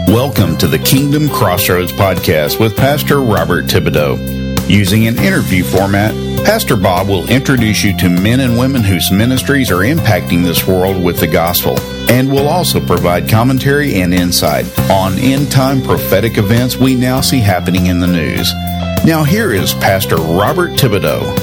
Welcome to the Kingdom Crossroads podcast with Pastor Robert Thibodeau. Using an interview format, Pastor Bob will introduce you to men and women whose ministries are impacting this world with the gospel, and will also provide commentary and insight on end-time prophetic events we now see happening in the news. Now here is Pastor Robert Thibodeau.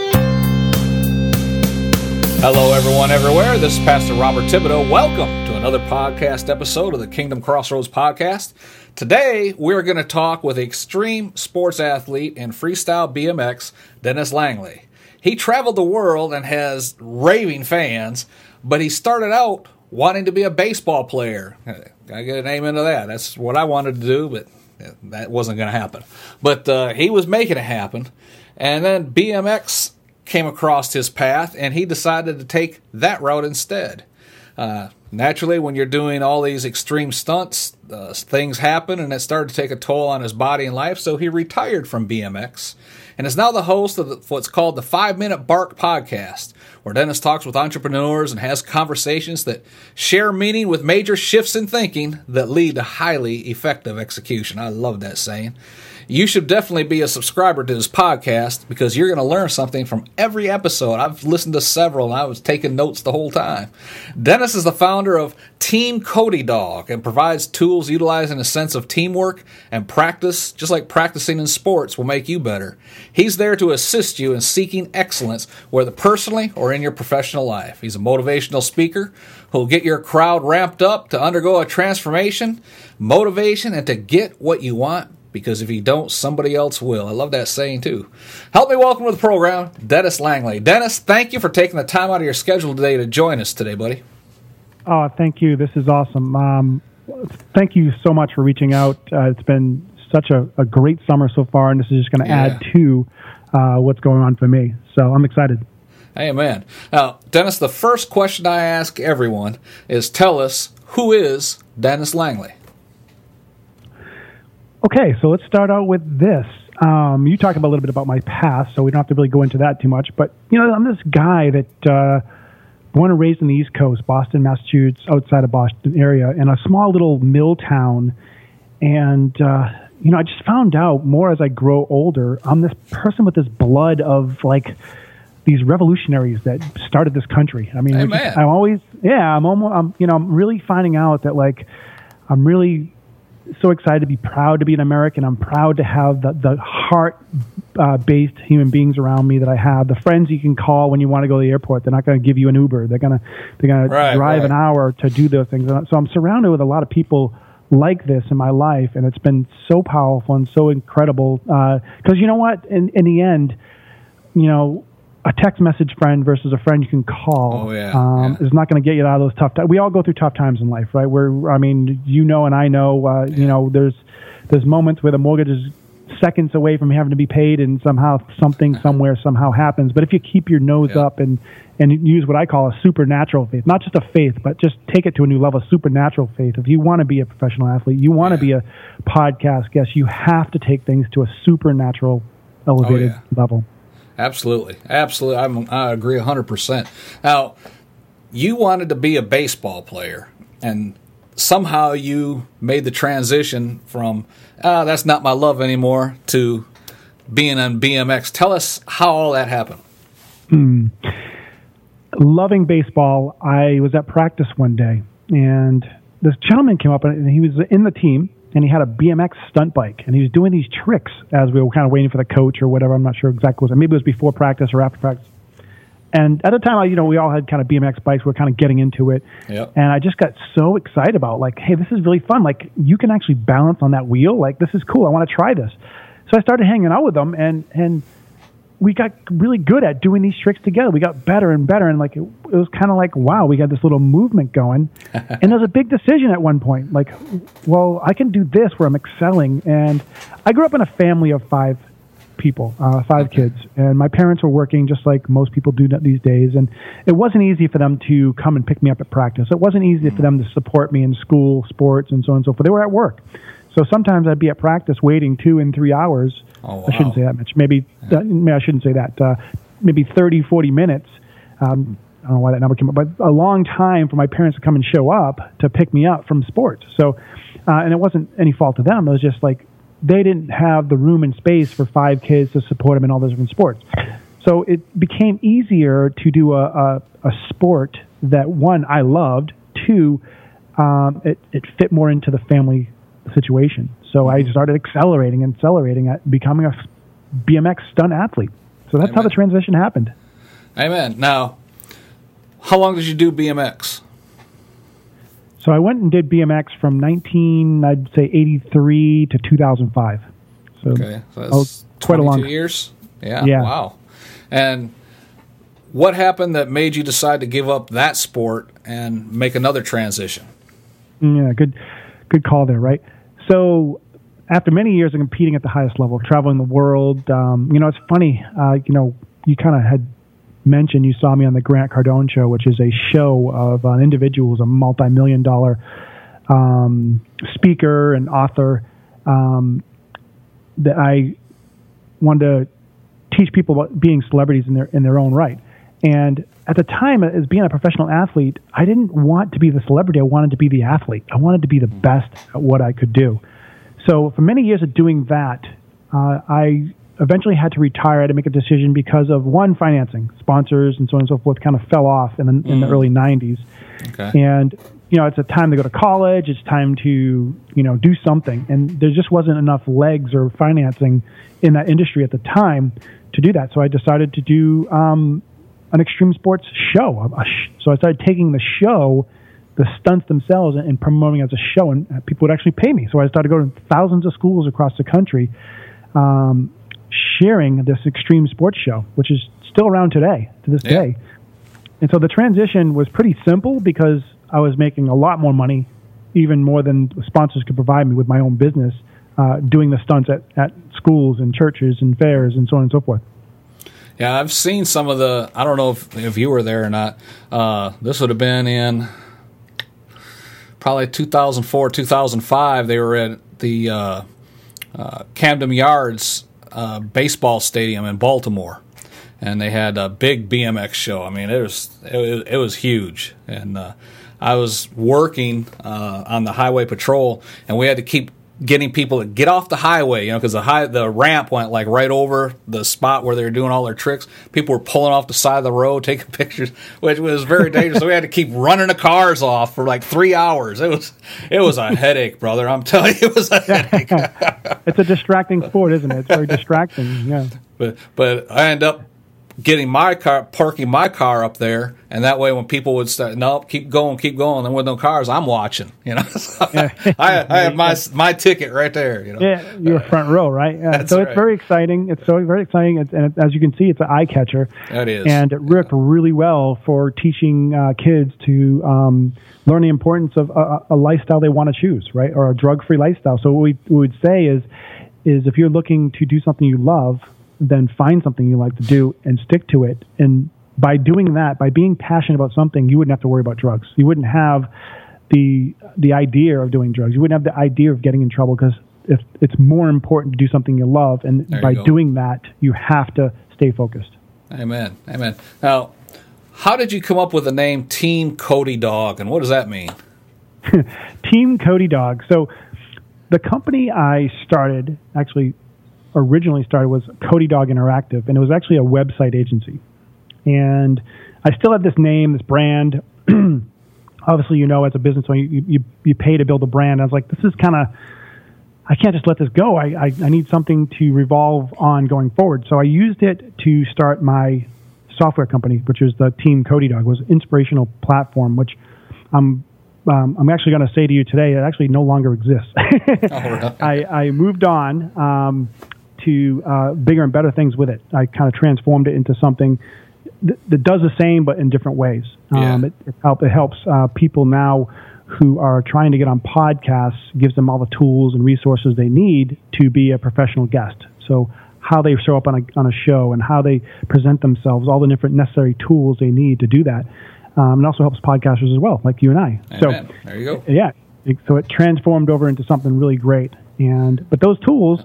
Hello, everyone, everywhere. This is Pastor Robert Thibodeau. Welcome to another podcast episode of the Kingdom Crossroads podcast. Today, we're going to talk with extreme sports athlete and freestyle BMX, Dennis Langley. He traveled the world and has raving fans, but he started out wanting to be a baseball player. I get an amen to that. That's what I wanted to do, but that wasn't going to happen. But he was making it happen. And then BMX came across his path, and he decided to take that route instead. Naturally, when you're doing all these extreme stunts, things happen, and it started to take a toll on his body and life, so he retired from BMX, and is now the host of what's called the 5-Minute Bark podcast, where Dennis talks with entrepreneurs and has conversations that share meaning with major shifts in thinking that lead to highly effective execution. I love that saying. You should definitely be a subscriber to this podcast because you're going to learn something from every episode. I've listened to several, and I was taking notes the whole time. Dennis is the founder of Team Cody Dog and provides tools utilizing a sense of teamwork and practice, just like practicing in sports will make you better. He's there to assist you in seeking excellence, whether personally or in your professional life. He's a motivational speaker who'll get your crowd ramped up to undergo a transformation, motivation, and to get what you want. Because if you don't, somebody else will. I love that saying, too. Help me welcome to the program, Dennis Langley. Dennis, thank you for taking the time out of your schedule today to join us today, buddy. Oh, thank you. This is awesome. Thank you so much for reaching out. It's been such a great summer so far, and this is just going to add to what's going on for me. So I'm excited. Amen. Now, Dennis, the first question I ask everyone is tell us, who is Dennis Langley? Okay, so let's start out with this. You talked a little bit about my past, so we don't have to really go into that too much. But, you know, I'm this guy that born and raised in the East Coast, Boston, Massachusetts, outside of Boston area, in a small little mill town. And, you know, I just found out more as I grow older, I'm this person with this blood of, like, these revolutionaries that started this country. I mean, I'm really finding out that, like, I'm really so excited to be proud to be an American. I'm proud to have the heart-based human beings around me that I have. The friends you can call when you want to go to the airport. They're not going to give you an Uber. They're going to drive an hour to do those things. So I'm surrounded with a lot of people like this in my life, and it's been so powerful and so incredible. Because you know what? In the end, you know, a text message friend versus a friend you can call is not going to get you out of those tough times. We all go through tough times in life, right? You know, and I know, you know, there's moments where the mortgage is seconds away from having to be paid, and somehow something somewhere somehow happens. But if you keep your nose up and use what I call a supernatural faith, not just a faith, but just take it to a new level, supernatural faith. If you want to be a professional athlete, you want to be a podcast guest, you have to take things to a supernatural elevated level. Absolutely. I agree 100%. Now, you wanted to be a baseball player, and somehow you made the transition from, that's not my love anymore, to being on BMX. Tell us how all that happened. Loving baseball, I was at practice one day, and this gentleman came up, and he was in the team, and he had a BMX stunt bike, and he was doing these tricks as we were kind of waiting for the coach or whatever. I'm not sure exactly what it was. Maybe it was before practice or after practice. And at the time, you know, we all had kind of BMX bikes. We were kind of getting into it. Yep. And I just got so excited about, like, hey, this is really fun. Like, you can actually balance on that wheel. Like, this is cool. I want to try this. So I started hanging out with them, and we got really good at doing these tricks together. We got better and better, and like it was kind of like, wow, we got this little movement going. And there was a big decision at one point, like, well, I can do this where I'm excelling. And I grew up in a family of 5 people, 5 kids, and my parents were working just like most people do these days. And it wasn't easy for them to come and pick me up at practice. It wasn't easy for them to support me in school, sports, and so on and so forth. They were at work. So sometimes I'd be at practice waiting 2 and 3 hours. Oh, wow. I shouldn't say that much. Maybe I shouldn't say that. Maybe 30, 40 minutes I don't know why that number came up, but a long time for my parents to come and show up to pick me up from sports. So, and it wasn't any fault of them. It was just like they didn't have the room and space for 5 kids to support them in all those different sports. So it became easier to do a sport that, one, I loved, 2, it fit more into the family situation. So I started accelerating at becoming a BMX stunt athlete. So that's how the transition happened. Amen. Now, how long did you do BMX? So I went and did BMX from 1983 to 2005. So, okay, so that's quite a long 22 years. Yeah. Wow. And what happened that made you decide to give up that sport and make another transition? Yeah, good call there, right? So after many years of competing at the highest level, traveling the world, it's funny, you kind of had mentioned you saw me on the Grant Cardone Show, which is a show of an individual who's a multi-million-dollar speaker and author that I wanted to teach people about being celebrities in their own right. And at the time, as being a professional athlete, I didn't want to be the celebrity. I wanted to be the athlete. I wanted to be the best at what I could do. So for many years of doing that, I eventually had to retire. I had to make a decision because of, one, financing. Sponsors and so on and so forth kind of fell off in the early 90s. Okay. And, it's a time to go to college. It's time to, do something. And there just wasn't enough legs or financing in that industry at the time to do that. So I decided to do an extreme sports show. So I started taking the show, the stunts themselves, and promoting it as a show, and people would actually pay me. So I started going to thousands of schools across the country, sharing this extreme sports show, which is still around today, to this day. And so the transition was pretty simple because I was making a lot more money, even more than sponsors could provide me with my own business, doing the stunts at schools and churches and fairs and so on and so forth. Yeah, I've seen some of the, I don't know if you were there or not. This would have been in probably 2004, 2005. They were at the Camden Yards baseball stadium in Baltimore, and they had a big BMX show. I mean, it was huge, and I was working on the highway patrol, and we had to keep getting people to get off the highway, because the ramp went like right over the spot where they were doing all their tricks. People were pulling off the side of the road, taking pictures, which was very dangerous. So we had to keep running the cars off for like 3 hours. It was a headache, brother. I'm telling you, it was a headache. It's a distracting sport, isn't it? It's very distracting. Yeah. But I end up parking my car up there, and that way when people would start, nope, keep going, and with no cars, I'm watching, So I have my ticket right there, Yeah, you're front row, right? Yeah. So right. It's very exciting. It's so very exciting, and as you can see, it's an eye catcher. It is, and it worked really well for teaching kids to learn the importance of a lifestyle they want to choose, right, or a drug-free lifestyle. So what we would say is if you're looking to do something you love, then find something you like to do and stick to it. And by doing that, by being passionate about something, you wouldn't have to worry about drugs. You wouldn't have the idea of doing drugs. You wouldn't have the idea of getting in trouble, because it's more important to do something you love. And by doing that, you have to stay focused. Amen. Now, how did you come up with the name Team Cody Dog, and what does that mean? Team Cody Dog. So the company I originally started was Cody Dog Interactive, and it was actually a website agency. And I still have this name, this brand. Obviously, as a business owner, you pay to build a brand. I was like, this is kind of, I can't just let this go. I need something to revolve on going forward. So I used it to start my software company, which is the Team Cody Dog. It was an inspirational platform, which I'm actually going to say to you today, it actually no longer exists. I moved on to bigger and better things with it. I kind of transformed it into something that does the same, but in different ways. It helps people now who are trying to get on podcasts, gives them all the tools and resources they need to be a professional guest. So how they show up on a show and how they present themselves, all the different necessary tools they need to do that. It also helps podcasters as well, like you and I. Amen. So there you go. Yeah. So it transformed over into something really great. But those tools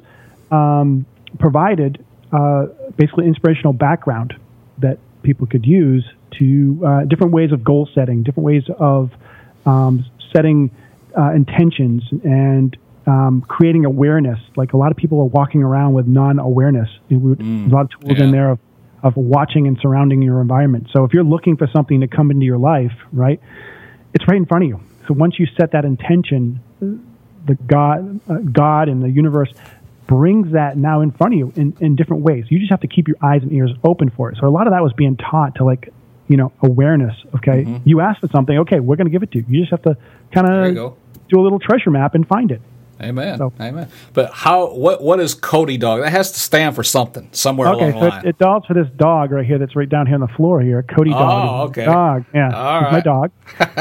provided basically inspirational background that people could use to different ways of goal setting, different ways of setting intentions, and creating awareness. Like a lot of people are walking around with non-awareness. There's a lot of tools in there of watching and surrounding your environment. So if you're looking for something to come into your life, right, it's right in front of you. So once you set that intention, the God and the universe brings that now in front of you in different ways. You just have to keep your eyes and ears open for it. So a lot of that was being taught to, like, awareness. Okay, you asked for something. Okay, we're going to give it to you. You just have to kind of do a little treasure map and find it. Amen. So, amen. But what is Cody Dog? That has to stand for something somewhere along the line. It stands for this dog right here that's right down here on the floor here. Cody Dog. Oh, okay. Dog. Yeah. All right. My dog.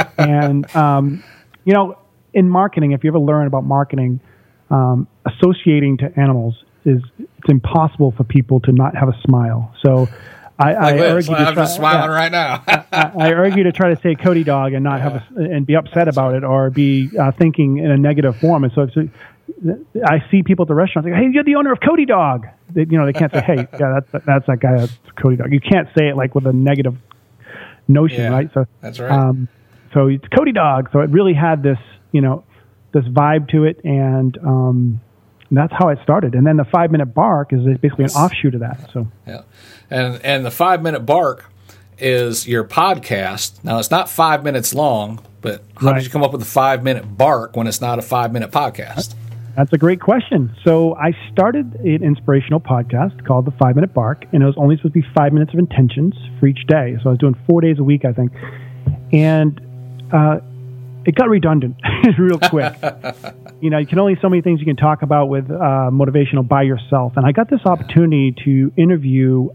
And in marketing, if you ever learn about marketing, associating to animals it's impossible for people to not have a smile. So I urge you to I'm just smiling right now. I urge you to try to say Cody Dog and not have and be upset about it, or be thinking in a negative form. And so I see people at the restaurant say, "Hey, you're the owner of Cody Dog." They can't say, "Hey, yeah, that's that guy. That's Cody Dog." You can't say it like with a negative notion, right? So that's right. So it's Cody Dog. So it really had this this vibe to it, and that's how it started. And then the 5-minute bark is basically an offshoot of that. So yeah, and the 5-minute bark is your podcast. Now it's not 5 minutes long, but how did you come up with the 5-minute bark when it's not a 5-minute podcast? That's a great question. So I started an inspirational podcast called the 5-Minute Bark, and it was only supposed to be 5 minutes of intentions for each day. So I was doing 4 days a week, I think, and it got redundant real quick. You can only so many things you can talk about with motivational by yourself. And I got this opportunity to interview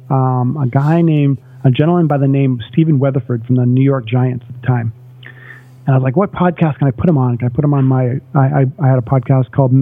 a gentleman by the name of Stephen Weatherford from the New York Giants at the time. And I was like, what podcast can I put him on? Can I put him on my, I had a podcast called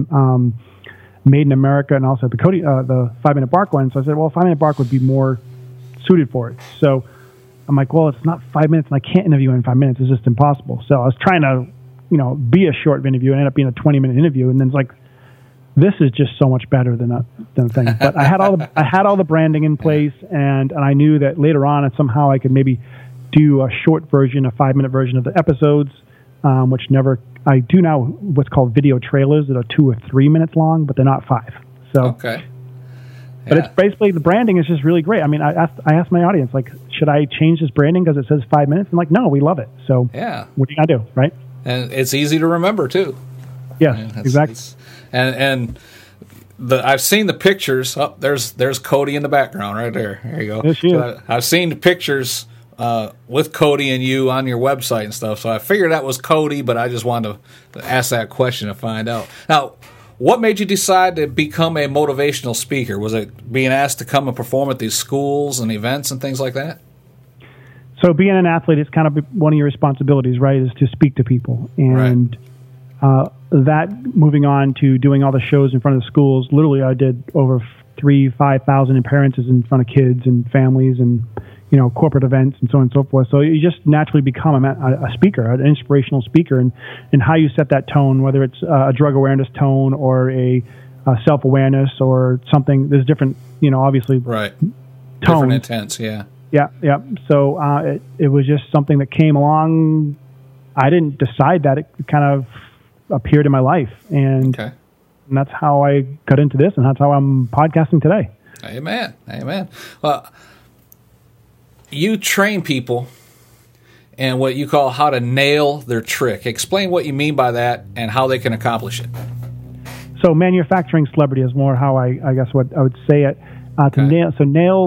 Made in America, and also the 5-Minute Bark one. So I said, well, 5-Minute Bark would be more suited for it. So I'm like, well, it's not 5 minutes, and I can't interview in 5 minutes. It's just impossible. So I was trying to, be a short interview, and ended up being a 20-minute interview. And then it's like, this is just so much better than a thing. But I had all the branding in place, and I knew that later on, somehow I could maybe do a short version, a 5-minute version of the episodes, which I do now what's called video trailers that are 2 or 3 minutes long, but they're not 5. So okay. But it's basically, the branding is just really great. I mean, I asked my audience, like, should I change this branding because it says 5 minutes? I'm like, no, we love it. So what are you going to do, right? And it's easy to remember, too. Yes, exactly. And I've seen the pictures. Oh, there's Cody in the background right there. There you go. Yes, she is. I've seen the pictures with Cody and you on your website and stuff. So I figured that was Cody, but I just wanted to ask that question to find out. Now, what made you decide to become a motivational speaker? Was it being asked to come and perform at these schools and events and things like that? So being an athlete is kind of one of your responsibilities, right, is to speak to people. And that moving on to doing all the shows in front of the schools, literally I did over 5,000 appearances in front of kids and families and, corporate events and so on and so forth. So you just naturally become a speaker, an inspirational speaker, and how you set that tone, whether it's a drug awareness tone or a self-awareness or something. There's different, obviously, tones. Different intents, yeah. Yeah. So it was just something that came along. I didn't decide that. It kind of appeared in my life. And that's how I got into this, and that's how I'm podcasting today. Amen. Well, you train people in what you call how to nail their trick. Explain what you mean by that and how they can accomplish it. So manufacturing celebrity is more how I guess what I would say it. To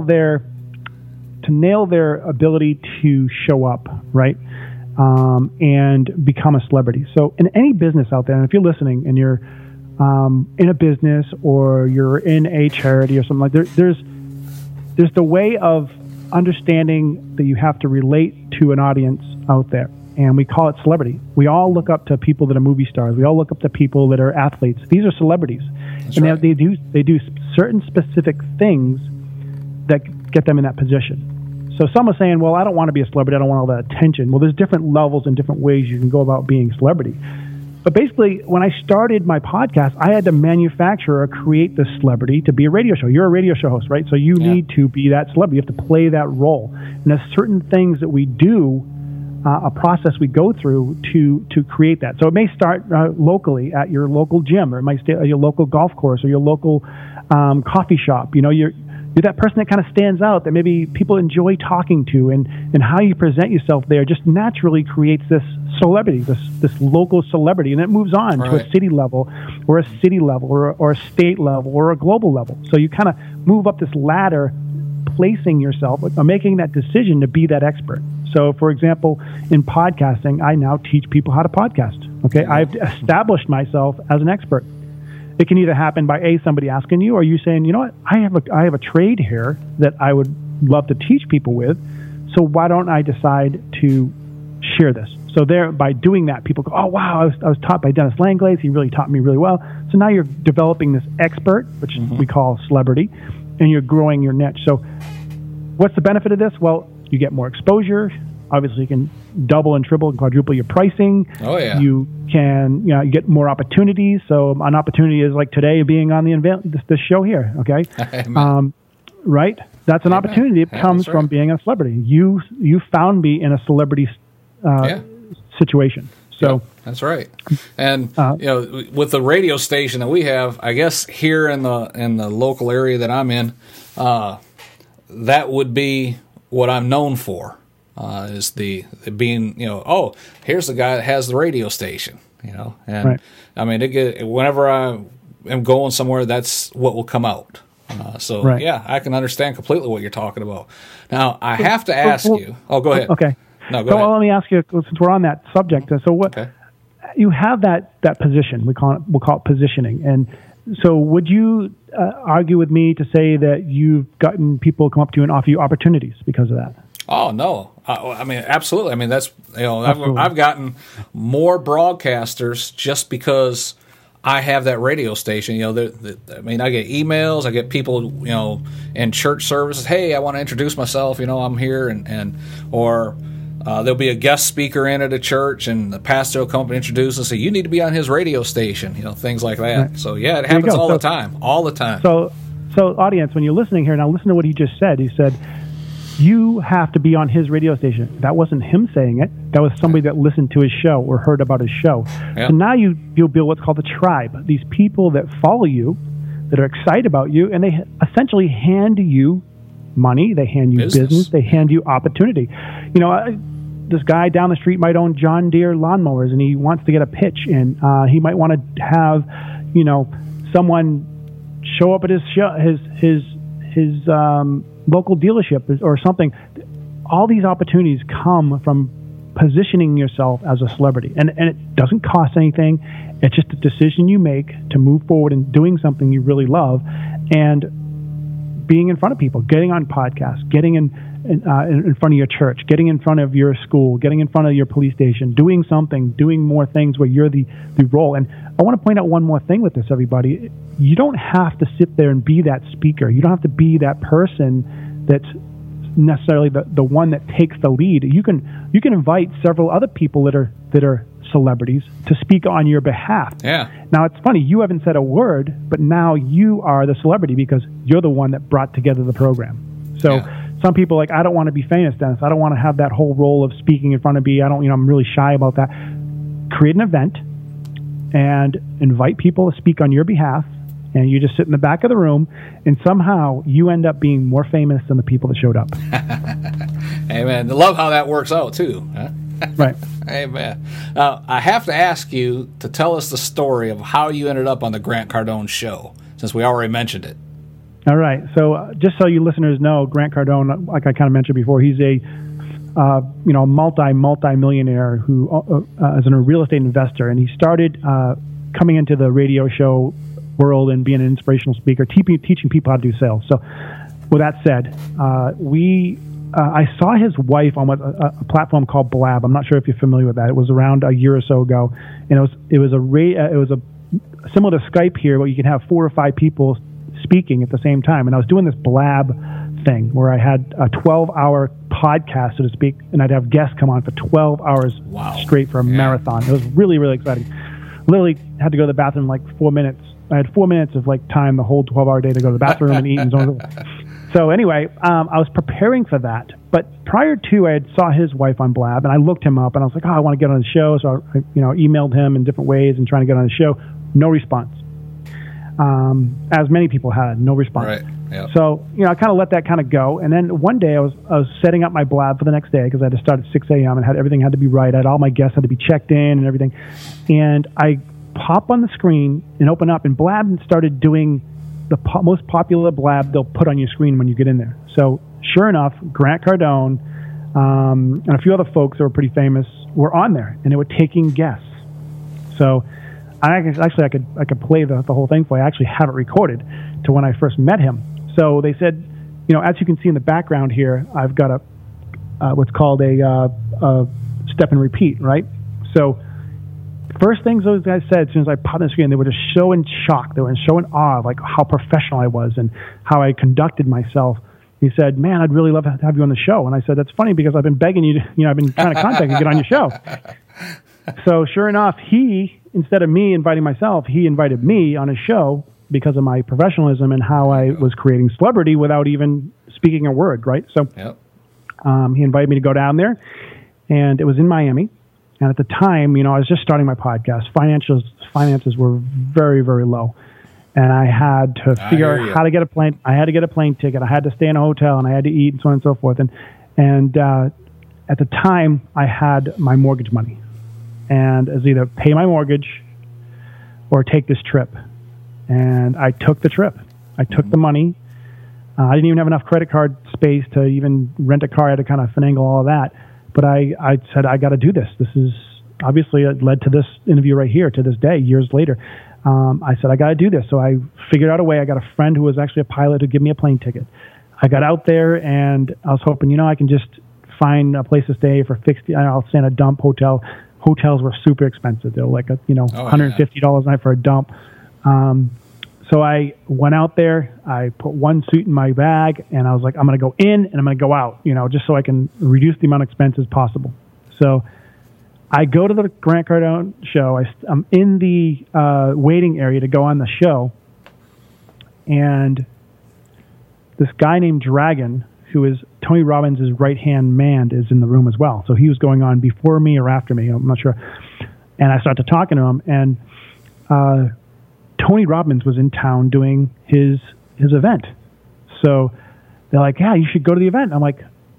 nail their ability to show up, right, and become a celebrity. So in any business out there, and if you're listening and you're in a business or you're in a charity or something like that, there's the way of understanding that you have to relate to an audience out there, and we call it celebrity. We all look up to people that are movie stars. We all look up to people that are athletes. These are celebrities. That's and right. they do certain specific things that get them in that position. So some are saying, well, I don't want to be a celebrity. I don't want all that attention. Well, there's different levels and different ways you can go about being a celebrity. But basically, when I started my podcast, I had to manufacture or create this celebrity to be a radio show. You're a radio show host, right? So you need to be that celebrity. You have to play that role. And there's certain things that we do, a process we go through to create that. So it may start locally at your local gym, or it might stay at your local golf course or your local coffee shop. You know, you're that person that kind of stands out, that maybe people enjoy talking to, and how you present yourself there just naturally creates this celebrity, this local celebrity, and it moves on to a city level or a state level or a global level. So you kind of move up this ladder, placing yourself or making that decision to be that expert. So, for example, in podcasting, I now teach people how to podcast. Okay, I've established myself as an expert. It can either happen by somebody asking you, or you saying, you know what, I have a trade here that I would love to teach people with. So why don't I decide to share this? So there, by doing that, people go, oh wow, I was taught by Dennis Langlaise. He really taught me really well. So now you're developing this expert, which we call celebrity, and you're growing your niche. So what's the benefit of this? Well, you get more exposure. Obviously, you can double and triple and quadruple your pricing. Oh, yeah. You can, you get more opportunities. So an opportunity is like today being on this show here, okay? Right? That's an opportunity that comes from being a celebrity. You found me in a celebrity situation. So that's right. And with the radio station that we have, I guess here in the local area that I'm in, that would be what I'm known for. Is the being, oh, here's the guy that has the radio station, and I mean, whenever I am going somewhere, that's what will come out. I can understand completely what you're talking about. Now, I have to ask you. Oh, go ahead. Okay. No, go ahead. Well, let me ask you, since we're on that subject. So, what you have that position? We'll call it positioning. And so, would you argue with me to say that you've gotten people come up to you and offer you opportunities because of that? Oh no! I mean, absolutely. I mean, that's I've gotten more broadcasters just because I have that radio station. I mean, I get emails, I get people, in church services. Hey, I want to introduce myself. I'm here, or there'll be a guest speaker in at a church, and the pastor will come up and introduce us. Say, you need to be on his radio station. Things like that. Right. So yeah, it happens all the time. So audience, when you're listening here now, listen to what he just said. He said, you have to be on his radio station. That wasn't him saying it. That was somebody that listened to his show or heard about his show. Yep. So now you'll build what's called a tribe. These people that follow you, that are excited about you, and they essentially hand you money. They hand you business. They hand you opportunity. This guy down the street might own John Deere lawnmowers, and he wants to get a pitch in. He might want to have, someone show up at his show, his local dealership or something. All these opportunities come from positioning yourself as a celebrity, and it doesn't cost anything. It's just a decision you make to move forward and doing something you really love, and being in front of people, getting on podcasts, getting in front of your church, getting in front of your school, getting in front of your police station, doing more things where you're the role. And I want to point out one more thing with this, everybody. You don't have to sit there and be that speaker. You don't have to be that person that's necessarily the one that takes the lead. You can invite several other people that are celebrities to speak on your behalf. Yeah. Now, it's funny, you haven't said a word, but now you are the celebrity because you're the one that brought together the program. So some people I don't want to be famous, Dennis. I don't want to have that whole role of speaking in front of me. I'm really shy about that. Create an event and invite people to speak on your behalf, and you just sit in the back of the room, and somehow you end up being more famous than the people that showed up. Amen. I love how that works out, too. Huh? Right. Amen. Now, I have to ask you to tell us the story of how you ended up on the Grant Cardone show, since we already mentioned it. All right. So just so you listeners know, Grant Cardone, like I kind of mentioned before, he's a multi-millionaire who is a real estate investor, and he started coming into the radio show world and being an inspirational speaker, teaching people how to do sales. So with that said, I saw his wife on a platform called Blab. I'm not sure if you're familiar with that. It was around a year or so ago, and it was similar to Skype here, but you can have 4 or 5 people speaking at the same time. And I was doing this Blab thing where I had a 12-hour podcast, so to speak, and I'd have guests come on for 12 hours straight for a marathon. It was really, really exciting. literally had to go to the bathroom like 4 minutes. I had 4 minutes of like time the whole 12-hour day to go to the bathroom and eat and so on. So anyway, I was preparing for that. But prior to, I had saw his wife on Blab, and I looked him up, and I was like, oh, I want to get on the show. So I emailed him in different ways and trying to get on the show. No response. As many people had, no response. Right. Yep. So, I kind of let that kind of go. And then one day I was setting up my Blab for the next day because I had to start at 6 a.m. and everything had to be right. All my guests had to be checked in and everything. And I pop on the screen and open up, and Blab started doing the most popular Blab they'll put on your screen when you get in there. So sure enough, Grant Cardone and a few other folks that were pretty famous were on there, and they were taking guests. So I could play the whole thing for you. I actually have it recorded to when I first met him. So they said, as you can see in the background here, I've got what's called a step and repeat, right? So first things those guys said as soon as I popped on the screen, they were just so in shock. They were so in awe of like how professional I was and how I conducted myself. He said, man, I'd really love to have you on the show. And I said, that's funny because I've been begging you to, I've been trying to contact you to get on your show. So sure enough, he, instead of me inviting myself, he invited me on his show because of my professionalism and how I was creating celebrity without even speaking a word, right? So yep. He invited me to go down there, and it was in Miami. And at the time, I was just starting my podcast. Finances were very, very low. And I had to figure out how to get a plane. I had to get a plane ticket. I had to stay in a hotel, and I had to eat and so on and so forth. And at the time, I had my mortgage money. And it was either pay my mortgage or take this trip. And I took the trip. I took the money. I didn't even have enough credit card space to even rent a car. I had to kind of finagle all of that. But I said, I got to do this. This is obviously it led to this interview right here to this day, years later. I said, I got to do this. So I figured out a way. I got a friend who was actually a pilot who gave me a plane ticket. I got out there, and I was hoping, I can just find a place to stay for fixed. I'll stay in a dump hotel. Hotels were super expensive. They were like, $150 a night for a dump. So I went out there, I put one suit in my bag, and I was like, I'm going to go in and I'm going to go out, just so I can reduce the amount of expenses possible. So I go to the Grant Cardone show. I'm in the waiting area to go on the show, and this guy named Dragon, who is Tony Robbins' right-hand man, is in the room as well. So he was going on before me or after me, I'm not sure. And I started talking to him, and Tony Robbins was in town doing his event. So they're like, yeah, you should go to the event. I'm like,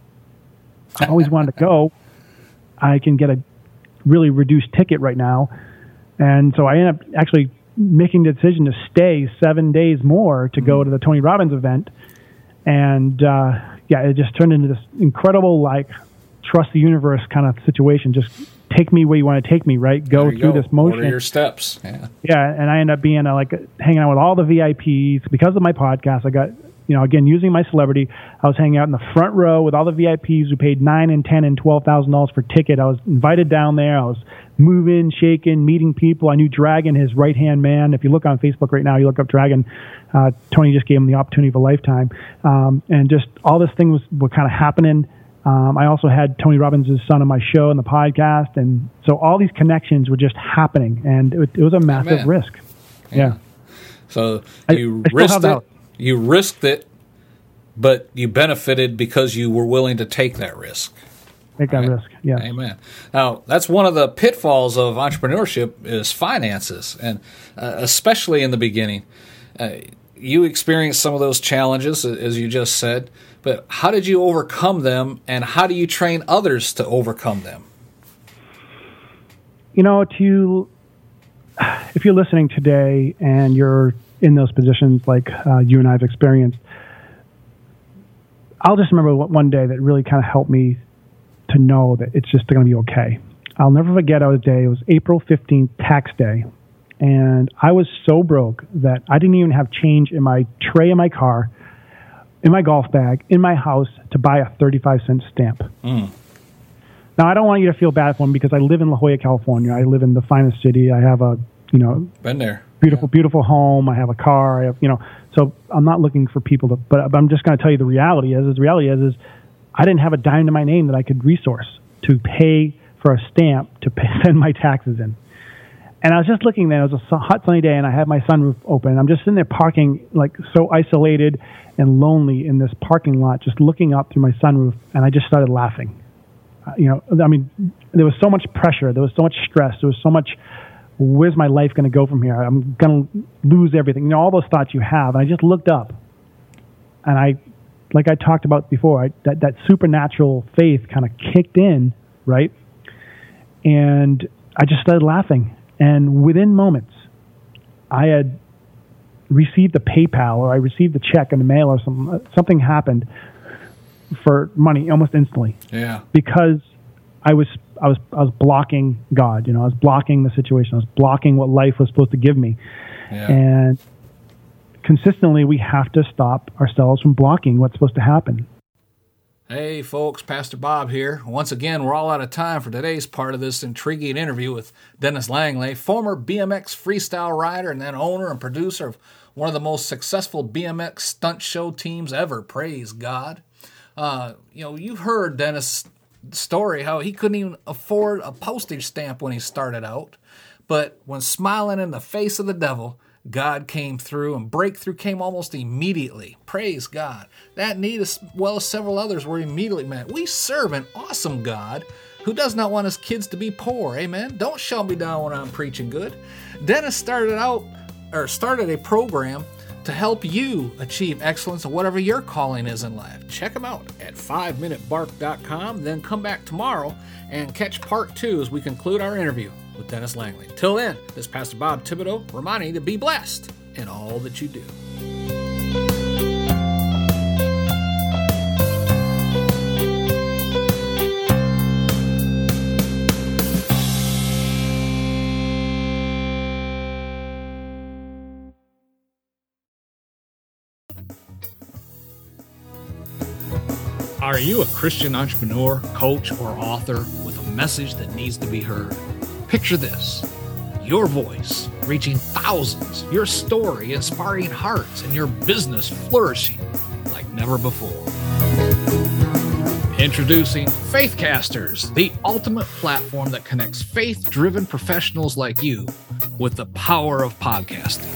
I always wanted to go. I can get a really reduced ticket right now. And so I ended up actually making the decision to stay 7 days more to go to the Tony Robbins event. And it just turned into this incredible, trust the universe kind of situation. Just take me where you want to take me, right? Go through this motion. What are your steps? Yeah, and I end up being hanging out with all the VIPs. Because of my podcast, I got, again, using my celebrity, I was hanging out in the front row with all the VIPs who paid $9,000 and $10,000 and $12,000 for ticket. I was invited down there. I was moving, shaking, meeting people. I knew Dragon, his right-hand man. If you look on Facebook right now, you look up Dragon. Tony just gave him the opportunity of a lifetime. And just all this thing was kind of happening. I also had Tony Robbins' son on my show and the podcast, and so all these connections were just happening, and it was a massive risk. Yeah. So you risked it. You risked it, but you benefited because you were willing to take that risk. Take that risk, yeah. Amen. Now, that's one of the pitfalls of entrepreneurship is finances, and especially in the beginning. You experienced some of those challenges, as you just said, but how did you overcome them, and how do you train others to overcome them? If you're listening today and you're in those positions like you and I have experienced, I'll just remember one day that really kind of helped me to know that it's just going to be okay. I'll never forget our day. It was April 15th, tax day. And I was so broke that I didn't even have change in my tray in my car, in my golf bag, in my house to buy a 35-cent stamp. Now, I don't want you to feel bad for me because I live in La Jolla, California. I live in the finest city. I have a, been there. Beautiful home. I have a car. I have, so I'm not looking for people to, but I'm just going to tell you the reality is I didn't have a dime to my name that I could resource to pay for a stamp to send my taxes in. And I was just looking there. It was a hot sunny day, and I had my sunroof open. And I'm just sitting there parking, like so isolated and lonely in this parking lot, just looking up through my sunroof, and I just started laughing. I mean, there was so much pressure. There was so much stress. There was so much, where's my life going to go from here? I'm going to lose everything. All those thoughts you have. And I just looked up, and like I talked about before, that supernatural faith kind of kicked in, right? And I just started laughing. And within moments, I had received a PayPal, or I received a check in the mail, or something happened for money almost instantly. Yeah. Because I was blocking God. I was blocking the situation. I was blocking what life was supposed to give me. Yeah. And consistently, we have to stop ourselves from blocking what's supposed to happen. Hey folks, Pastor Bob here. Once again, we're all out of time for today's part of this intriguing interview with Dennis Langley, former BMX freestyle rider and then owner and producer of one of the most successful BMX stunt show teams ever. Praise God. You've heard Dennis' story, how he couldn't even afford a postage stamp when he started out. But when smiling in the face of the devil, God came through, and breakthrough came almost immediately. Praise God. That need, as well as several others, were immediately met. We serve an awesome God who does not want his kids to be poor. Amen. Don't shut me down when I'm preaching good. Dennis started a program to help you achieve excellence in whatever your calling is in life. Check him out at 5minutebark.com. Then come back tomorrow and catch part 2 as we conclude our interview with Dennis Langley. Till then, this is Pastor Bob Thibodeau reminding you to be blessed in all that you do. Are you a Christian entrepreneur, coach, or author with a message that needs to be heard? Picture this: your voice reaching thousands, your story inspiring hearts, and your business flourishing like never before. Introducing Faithcasters, the ultimate platform that connects faith-driven professionals like you with the power of podcasting.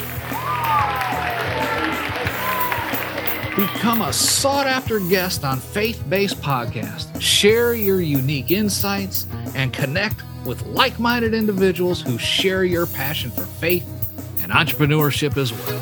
Become a sought-after guest on faith-based podcasts. Share your unique insights and connect with like-minded individuals who share your passion for faith and entrepreneurship as well.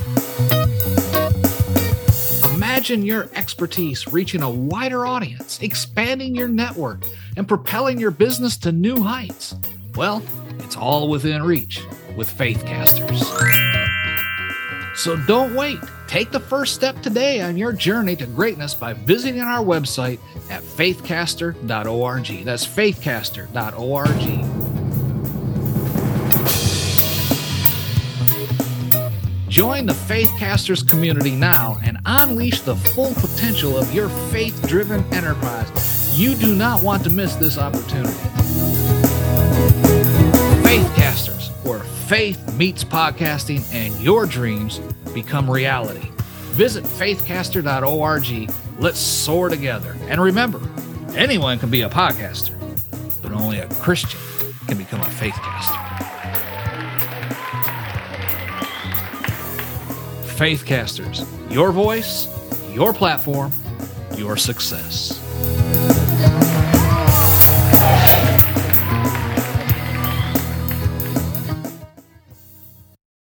Imagine your expertise reaching a wider audience, expanding your network, and propelling your business to new heights. Well, it's all within reach with Faithcasters. So don't wait. Take the first step today on your journey to greatness by visiting our website at faithcaster.org. That's faithcaster.org. Join the Faithcasters community now and unleash the full potential of your faith-driven enterprise. You do not want to miss this opportunity. Faithcasters, where faith meets podcasting and your dreams become reality. Visit faithcaster.org. Let's soar together. And remember, anyone can be a podcaster, but only a Christian can become a faithcaster. Faithcasters, your voice, your platform, your success.